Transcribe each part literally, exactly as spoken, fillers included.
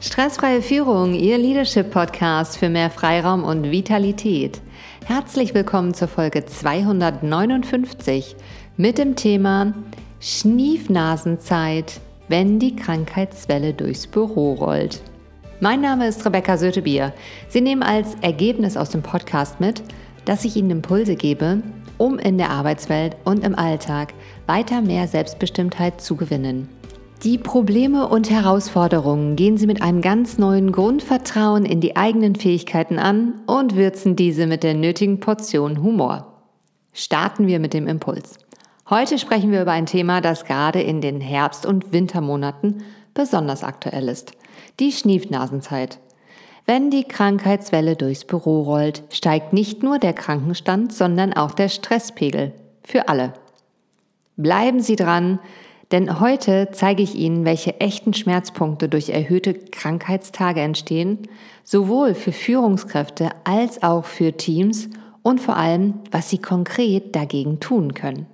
Stressfreie Führung, Ihr Leadership-Podcast für mehr Freiraum und Vitalität. Herzlich willkommen zur Folge zweihundertneunundfünfzig mit dem Thema Schniefnasenzeit, wenn die Krankheitswelle durchs Büro rollt. Mein Name ist Rebecca Sötebier. Sie nehmen als Ergebnis aus dem Podcast mit, dass ich Ihnen Impulse gebe, um in der Arbeitswelt und im Alltag weiter mehr Selbstbestimmtheit zu gewinnen. Die Probleme und Herausforderungen gehen Sie mit einem ganz neuen Grundvertrauen in die eigenen Fähigkeiten an und würzen diese mit der nötigen Portion Humor. Starten wir mit dem Impuls. Heute sprechen wir über ein Thema, das gerade in den Herbst- und Wintermonaten besonders aktuell ist. Die Schniefnasenzeit. Wenn die Krankheitswelle durchs Büro rollt, steigt nicht nur der Krankenstand, sondern auch der Stresspegel. Für alle. Bleiben Sie dran, denn heute zeige ich Ihnen, welche echten Schmerzpunkte durch erhöhte Krankheitstage entstehen, sowohl für Führungskräfte als auch für Teams und vor allem, was Sie konkret dagegen tun können.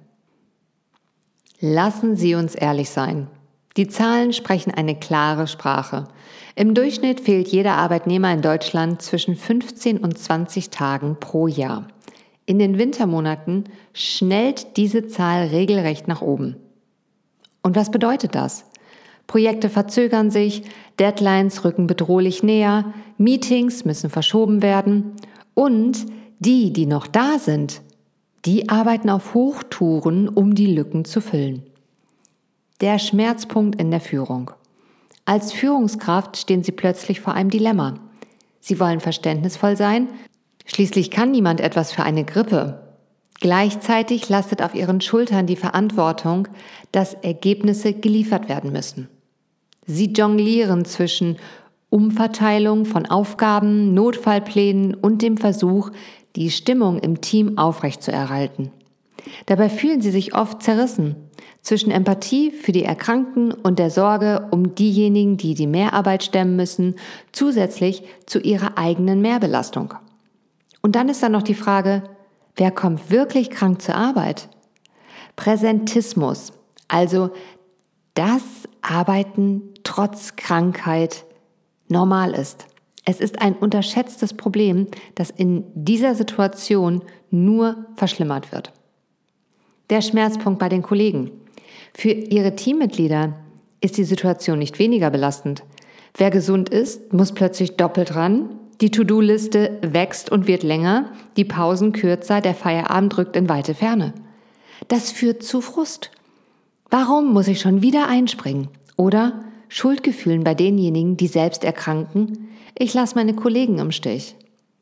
Lassen Sie uns ehrlich sein. Die Zahlen sprechen eine klare Sprache. Im Durchschnitt fehlt jeder Arbeitnehmer in Deutschland zwischen fünfzehn und zwanzig Tagen pro Jahr. In den Wintermonaten schnellt diese Zahl regelrecht nach oben. Und was bedeutet das? Projekte verzögern sich, Deadlines rücken bedrohlich näher, Meetings müssen verschoben werden und die, die noch da sind, die arbeiten auf Hochtouren, um die Lücken zu füllen. Der Schmerzpunkt in der Führung. Als Führungskraft stehen Sie plötzlich vor einem Dilemma. Sie wollen verständnisvoll sein, schließlich kann niemand etwas für eine Grippe. Gleichzeitig lastet auf Ihren Schultern die Verantwortung, dass Ergebnisse geliefert werden müssen. Sie jonglieren zwischen Umverteilung von Aufgaben, Notfallplänen und dem Versuch, die Stimmung im Team aufrechtzuerhalten. Dabei fühlen Sie sich oft zerrissen zwischen Empathie für die Erkrankten und der Sorge um diejenigen, die die Mehrarbeit stemmen müssen, zusätzlich zu ihrer eigenen Mehrbelastung. Und dann ist da noch die Frage, wer kommt wirklich krank zur Arbeit? Präsentismus, also das Arbeiten trotz Krankheit normal ist. Es ist ein unterschätztes Problem, das in dieser Situation nur verschlimmert wird. Der Schmerzpunkt bei den Kollegen. Für ihre Teammitglieder ist die Situation nicht weniger belastend. Wer gesund ist, muss plötzlich doppelt ran. Die To-Do-Liste wächst und wird länger, die Pausen kürzer, der Feierabend rückt in weite Ferne. Das führt zu Frust. Warum muss ich schon wieder einspringen? Oder Schuldgefühlen bei denjenigen, die selbst erkranken. Ich lasse meine Kollegen im Stich.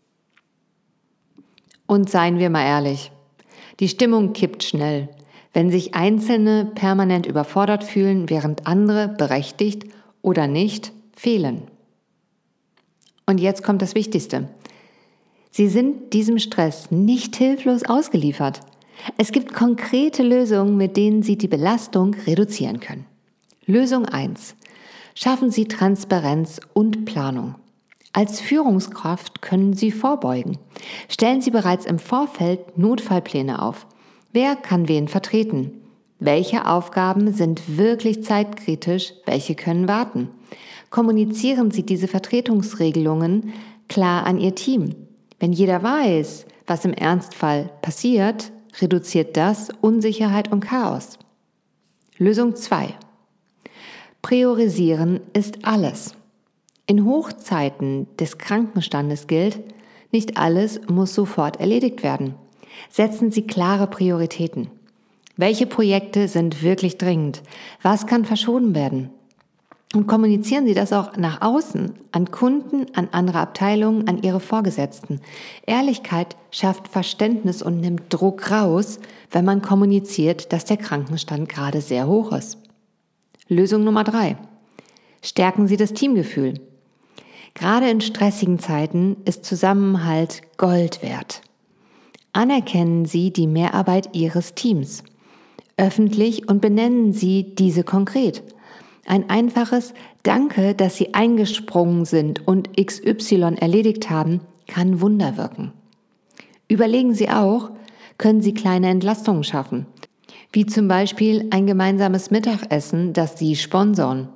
Und seien wir mal ehrlich, die Stimmung kippt schnell, wenn sich Einzelne permanent überfordert fühlen, während andere berechtigt oder nicht fehlen. Und jetzt kommt das Wichtigste. Sie sind diesem Stress nicht hilflos ausgeliefert. Es gibt konkrete Lösungen, mit denen Sie die Belastung reduzieren können. Lösung eins. Schaffen Sie Transparenz und Planung. Als Führungskraft können Sie vorbeugen. Stellen Sie bereits im Vorfeld Notfallpläne auf. Wer kann wen vertreten? Welche Aufgaben sind wirklich zeitkritisch? Welche können warten? Kommunizieren Sie diese Vertretungsregelungen klar an Ihr Team. Wenn jeder weiß, was im Ernstfall passiert, reduziert das Unsicherheit und Chaos. Lösung zwei. Priorisieren ist alles. In Hochzeiten des Krankenstandes gilt, nicht alles muss sofort erledigt werden. Setzen Sie klare Prioritäten. Welche Projekte sind wirklich dringend? Was kann verschoben werden? Und kommunizieren Sie das auch nach außen, an Kunden, an andere Abteilungen, an Ihre Vorgesetzten. Ehrlichkeit schafft Verständnis und nimmt Druck raus, wenn man kommuniziert, dass der Krankenstand gerade sehr hoch ist. Lösung Nummer drei. Stärken Sie das Teamgefühl. Gerade in stressigen Zeiten ist Zusammenhalt Gold wert. Anerkennen Sie die Mehrarbeit Ihres Teams. Öffentlich und benennen Sie diese konkret. Ein einfaches Danke, dass Sie eingesprungen sind und X Y erledigt haben, kann Wunder wirken. Überlegen Sie auch, können Sie kleine Entlastungen schaffen, wie zum Beispiel ein gemeinsames Mittagessen, das Sie sponsoren.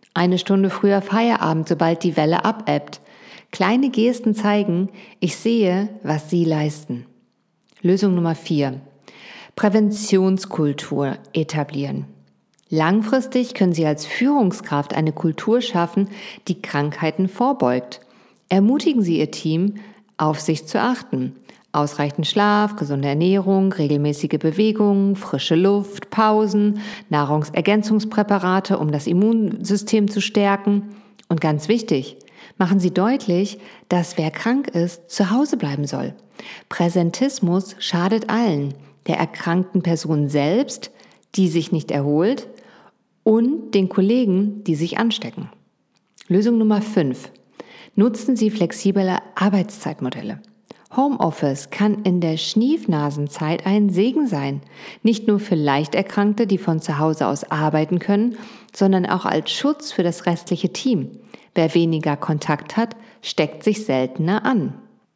Eine Stunde früher Feierabend, sobald die Welle abebbt. Kleine Gesten zeigen, ich sehe, was Sie leisten. Lösung Nummer vier. Präventionskultur etablieren. Langfristig können Sie als Führungskraft eine Kultur schaffen, die Krankheiten vorbeugt. Ermutigen Sie Ihr Team, auf sich zu achten. Ausreichend Schlaf, gesunde Ernährung, regelmäßige Bewegung, frische Luft, Pausen, Nahrungsergänzungspräparate, um das Immunsystem zu stärken. Und ganz wichtig, machen Sie deutlich, dass wer krank ist, zu Hause bleiben soll. Präsentismus schadet allen, der erkrankten Person selbst, die sich nicht erholt, und den Kollegen, die sich anstecken. Lösung Nummer fünf. Nutzen Sie flexible Arbeitszeitmodelle. Homeoffice kann in der Schniefnasenzeit ein Segen sein. Nicht nur für Leichterkrankte, die von zu Hause aus arbeiten können, sondern auch als Schutz für das restliche Team. Wer weniger Kontakt hat, steckt sich seltener an.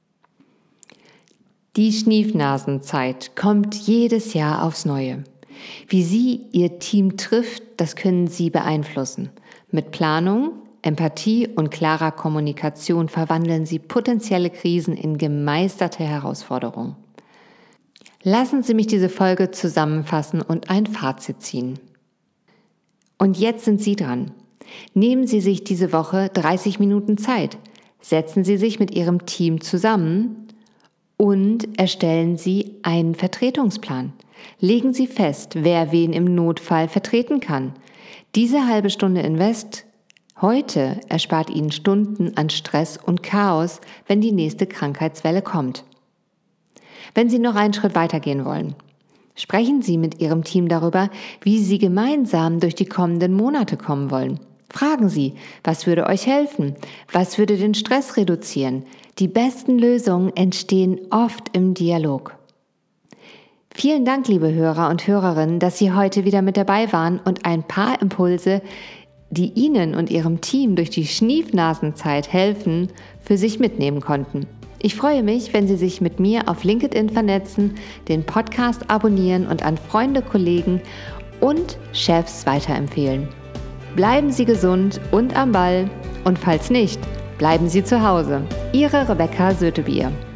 Die Schniefnasenzeit kommt jedes Jahr aufs Neue. Wie Sie Ihr Team trifft, das können Sie beeinflussen. Mit Planung, Empathie und klarer Kommunikation verwandeln Sie potenzielle Krisen in gemeisterte Herausforderungen. Lassen Sie mich diese Folge zusammenfassen und ein Fazit ziehen. Und jetzt sind Sie dran. Nehmen Sie sich diese Woche dreißig Minuten Zeit. Setzen Sie sich mit Ihrem Team zusammen und erstellen Sie einen Vertretungsplan. Legen Sie fest, wer wen im Notfall vertreten kann. Diese halbe Stunde Invest heute erspart Ihnen Stunden an Stress und Chaos, wenn die nächste Krankheitswelle kommt. Wenn Sie noch einen Schritt weitergehen wollen, sprechen Sie mit Ihrem Team darüber, wie Sie gemeinsam durch die kommenden Monate kommen wollen. Fragen Sie, was würde euch helfen? Was würde den Stress reduzieren? Die besten Lösungen entstehen oft im Dialog. Vielen Dank, liebe Hörer und Hörerinnen, dass Sie heute wieder mit dabei waren und ein paar Impulse, die Ihnen und Ihrem Team durch die Schniefnasenzeit helfen, für sich mitnehmen konnten. Ich freue mich, wenn Sie sich mit mir auf LinkedIn vernetzen, den Podcast abonnieren und an Freunde, Kollegen und Chefs weiterempfehlen. Bleiben Sie gesund und am Ball und falls nicht, bleiben Sie zu Hause. Ihre Rebecca Sötebier.